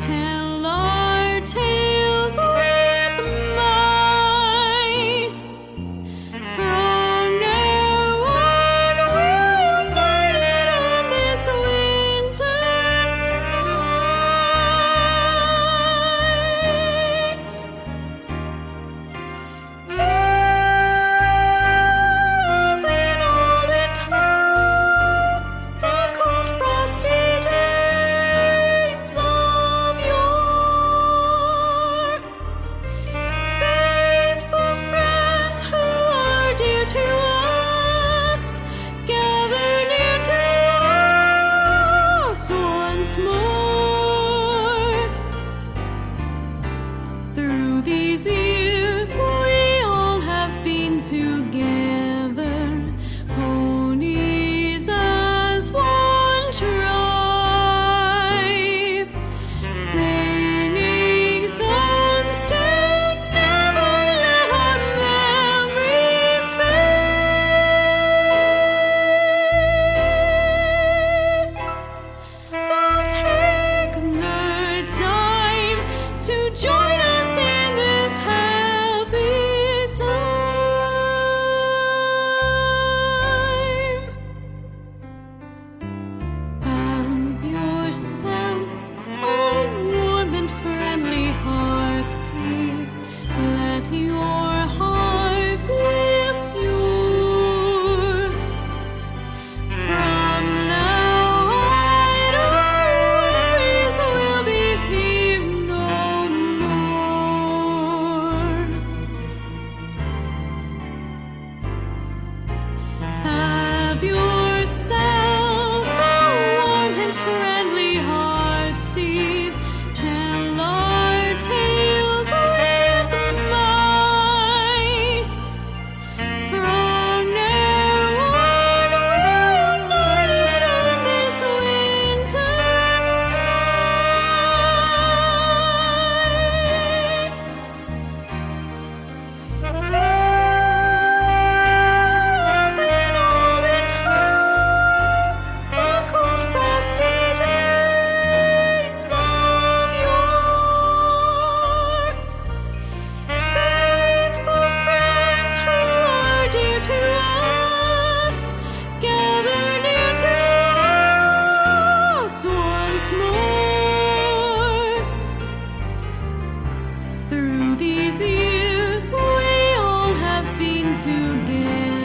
tell our tales with might. From now on, we're united on this winter night. As in olden times, the cold frosty days of yore, faithful friends who are dear to us gather near to us once more. Through these years, we all have been together, ponies as one tribe, singing songs to never let our memories fade. So take the time to join us in this happy time. Have yourself a warm and friendly heart, sleep. Let your heart be pure. From now on, our worries will be here no more. Have yourself a warm and friendly heart, Steve. Tell our tales with might. From now on, we're united on this winter night. As in olden times, the cold frosty days of yore, faithful friends who are dear to us gather near to us once more. Through these years, we all have been together.